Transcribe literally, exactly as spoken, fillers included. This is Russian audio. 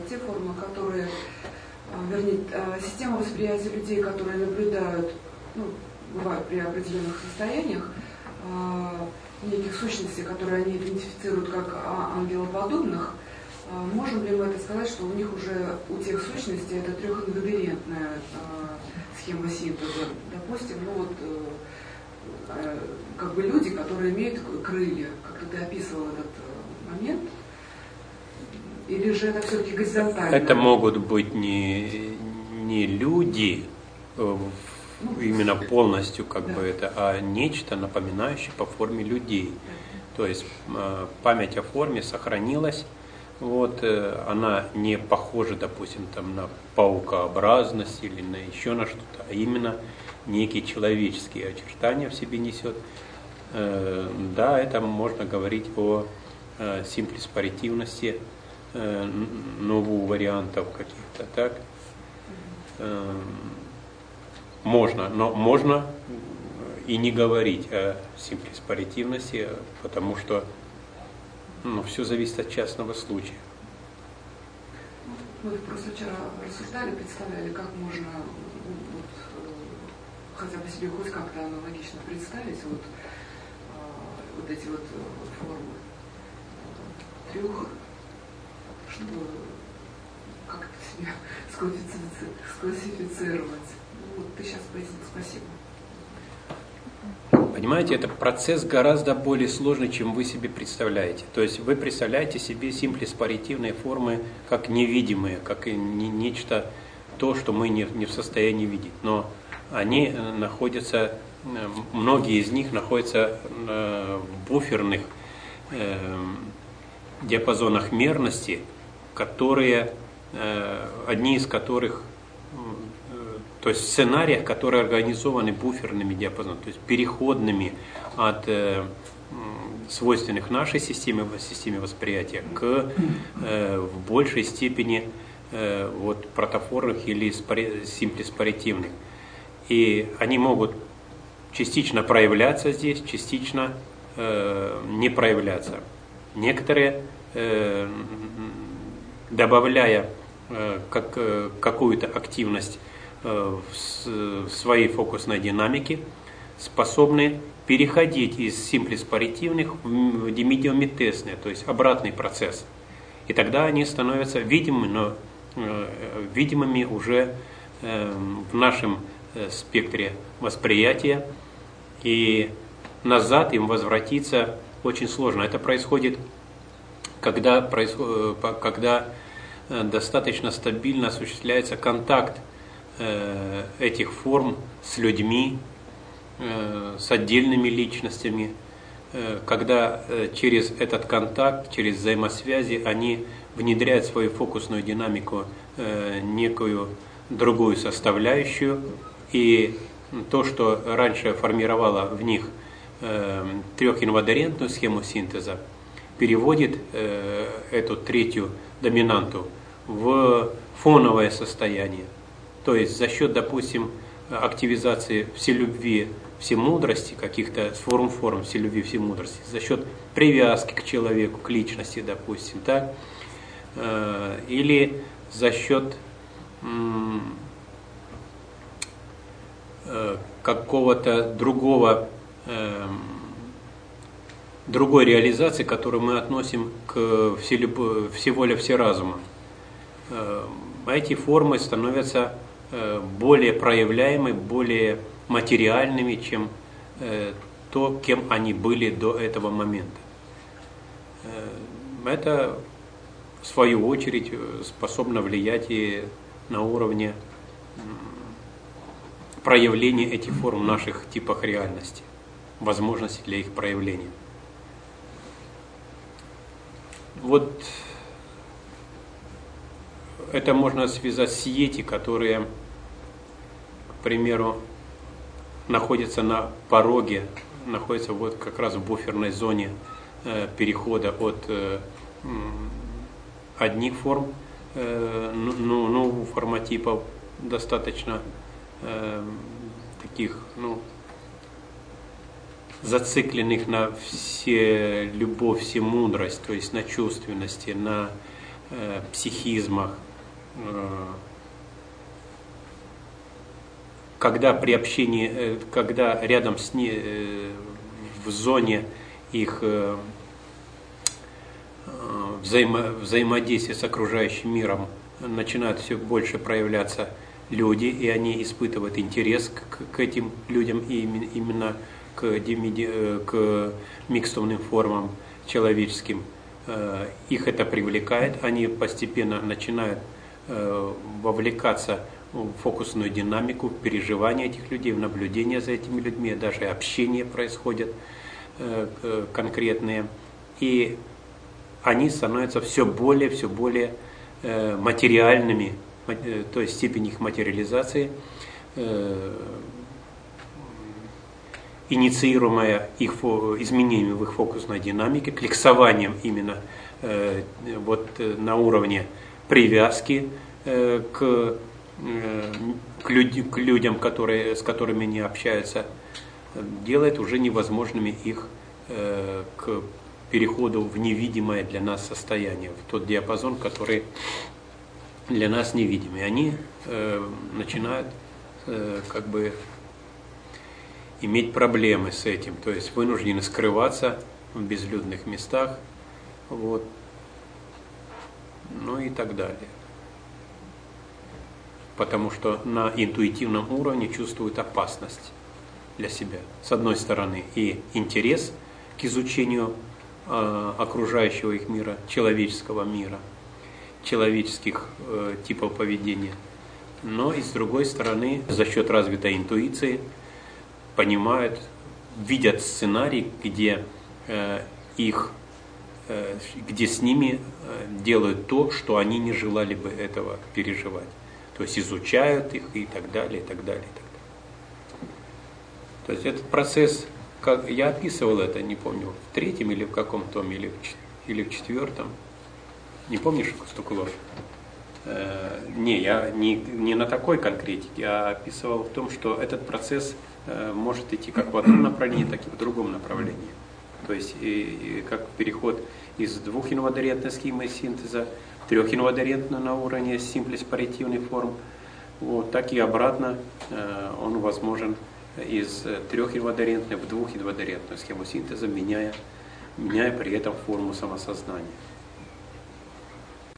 те формы, которые, вернее, система восприятия людей, которые наблюдают, ну, бывают при определенных состояниях, неких сущностей, которые они идентифицируют как ангелоподобных, можем ли мы это сказать, что у них уже, у тех сущностей, это трехинвариантная схема синтеза? Допустим, ну вот, как бы люди, которые имеют крылья, как ты описывал этот момент, или же это все-таки горизонтально? Это могут быть не, не люди, ну, именно полностью как да. бы это, а нечто напоминающее по форме людей. Да. То есть память о форме сохранилась, вот, она не похожа, допустим, там, на паукообразность или на еще на что-то, а именно некие человеческие очертания в себе несет. Да, это можно говорить о симплис-паритивности новых вариантов каких-то, так? Можно, но можно и не говорить о симплис-паритивности, потому что ну, все зависит от частного случая. Мы просто вчера рассуждали, представляли, как можно вот, хотя бы себе хоть как-то аналогично представить вот, вот эти вот формы трех, чтобы как-то себя склассифицировать. Ну, вот ты сейчас пояснил, спасибо. Понимаете, это процесс гораздо более сложный, чем вы себе представляете. То есть вы представляете себе симплис-паритивные формы как невидимые, как не, нечто, то, что мы не, не в состоянии видеть. Но они находятся, многие из них находятся в буферных э, диапазонах мерности, которые, э, одни из которых, то есть в сценариях, которые организованы буферными диапазонами, то есть переходными от э, свойственных нашей системе, системе восприятия к э, в большей степени э, вот, протофорных или симплис-паритивных. И они могут частично проявляться здесь, частично э, не проявляться. Некоторые, э, добавляя э, как, э, какую-то активность в своей фокусной динамике, способны переходить из симплис-паритивных в демидиометесные, то есть обратный процесс. И тогда они становятся видимыми, но э, видимыми уже э, в нашем э, спектре восприятия, и назад им возвратиться очень сложно. Это происходит, когда, происход... когда достаточно стабильно осуществляется контакт этих форм с людьми, с отдельными личностями, когда через этот контакт, через взаимосвязи они внедряют в свою фокусную динамику некую другую составляющую, и то, что раньше формировало в них трехинвариантную схему синтеза, переводит эту третью доминанту в фоновое состояние. То есть за счет, допустим, активизации вселюбви, всемудрости, каких-то форм-форм вселюбви, всемудрости, за счет привязки к человеку, к личности, допустим, так? Или за счет какого-то другого, другой реализации, которую мы относим к всеволе всеразума. Эти формы становятся более проявляемы, более материальными, чем э, то, кем они были до этого момента. Э, это, в свою очередь, способно влиять и на уровне э, проявления этих форм в наших типах реальности, возможности для их проявления. Вот это можно связать с йети, которые, к примеру, находятся на пороге, находятся вот как раз в буферной зоне э, перехода от э, одних форм, э, ну, ну, форматипов, достаточно э, таких, ну, зацикленных на все любовь, всемудрость, то есть на чувственности, на э, психизмах, э, когда при общении, э, когда рядом с ней, э, в зоне их э, взаимо, взаимодействия с окружающим миром начинают все больше проявляться люди, и они испытывают интерес к, к этим людям, и именно к, к микстурным формам человеческим. Их это привлекает, они постепенно начинают вовлекаться в фокусную динамику, в переживания этих людей, в наблюдение за этими людьми, даже общение происходит конкретные. И они становятся все более, все более материальными, то есть степень их материализации, инициируемая их изменениями в их фокусной динамике, кликсованием именно вот на уровне привязки к, к, люд, к людям, которые, с которыми они общаются, делает уже невозможными их к переходу в невидимое для нас состояние, в тот диапазон, который для нас невидимый. Они э, начинают э, как бы иметь проблемы с этим, то есть вынуждены скрываться в безлюдных местах, вот, ну и так далее. Потому что на интуитивном уровне чувствуют опасность для себя. С одной стороны, и интерес к изучению э, окружающего их мира, человеческого мира, человеческих э, типов поведения. Но и с другой стороны, за счет развитой интуиции понимают, видят сценарий, где э, их, э, где с ними э, делают то, что они не желали бы этого переживать. То есть изучают их и так далее, и так далее, и так далее. То есть этот процесс, как я описывал это, не помню, в третьем или в каком томе, или в, или в четвертом. Не помнишь, Стукулов? Э, не, я не, не на такой конкретике, а описывал в том, что этот процесс э, может идти как в одном направлении, так и в другом направлении. То есть и, и как переход из двухинвариантной схемы синтеза в трехинвариантную на уровне симплис-паритивных форм, вот, так и обратно э, он возможен из трехинвариантной в двухинвариантную схему синтеза, меняя, меняя при этом форму самосознания.